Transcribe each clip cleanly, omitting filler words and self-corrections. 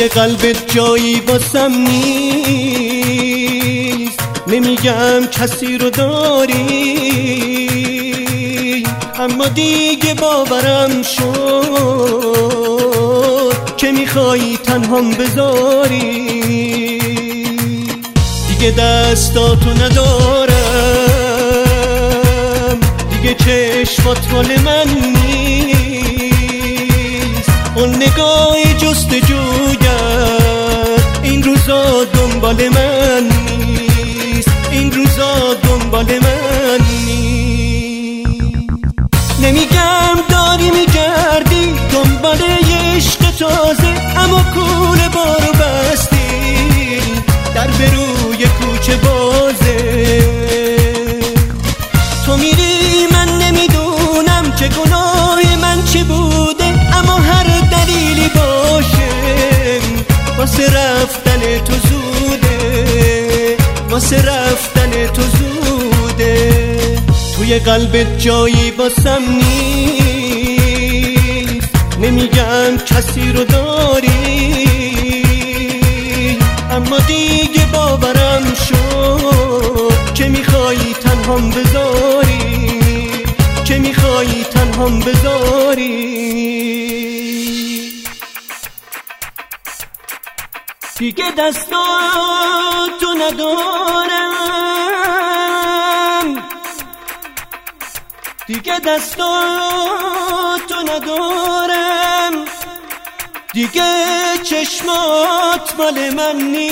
توی قلبت جایی واسم نیست، نمیگم کسی رو داری، اما دیگه باورم شد که میخوایی تنهام بذاری. دیگه دستاتو ندارم، دیگه چشمات مال من نیست، اون نگاه جستجویت این روزا دنبال من نیست، این روزا دنبال من نیست. نمیگم داری میگردی دنبال یه عشق تازه، اما کوله بارو بستی، در بروی کوچه بازه. تو میری من نمیدونم که گناه من چی بوده، اما هر دلیلی باشه واسه رفتن تو زوده، واسه رفتن تو زوده. توی قلبت جایی واسم نیست، نمیگم کسی رو داری، اما دیگه باورم شد که میخوایی تنهام بذاری، که میخوایی تنهام بذاری. دیگه دستاتو ندارم، دیگه دستاتو ندارم، دیگه چشمات مال من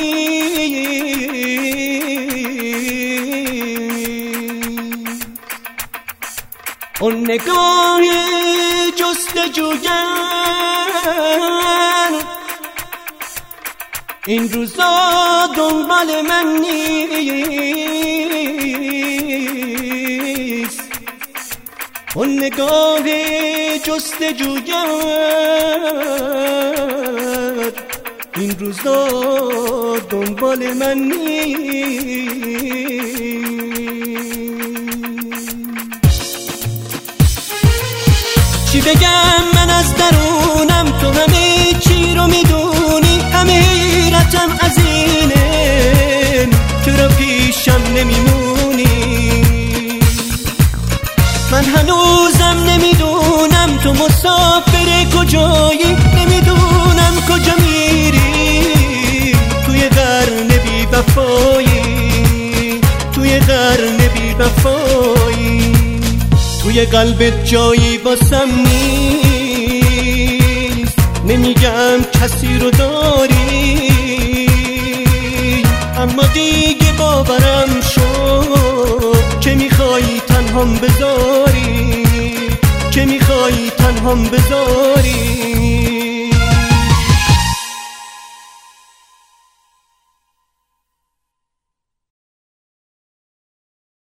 نیست، اون نگاه جستجوگر این روزا دنبال من نیست، اون نگاه جستجوگر این روزا دنبال من نیست. چی بگم من از درونم، تو همه چی رو میدونی، همه حیرتم از اینه چرا پیشم نمیمونی. من هنوزم نمیدونم تو مسافر کجایی، نمیدونم کجا میری، توی قرن بی وفایی، توی قرن بی وفایی. توی قلبت جایی واسم نیست، نمیگم کسی رو داری، اما دیگه باورم شد که میخوایی تنهام بذاری، که میخوایی تنهام بذاری.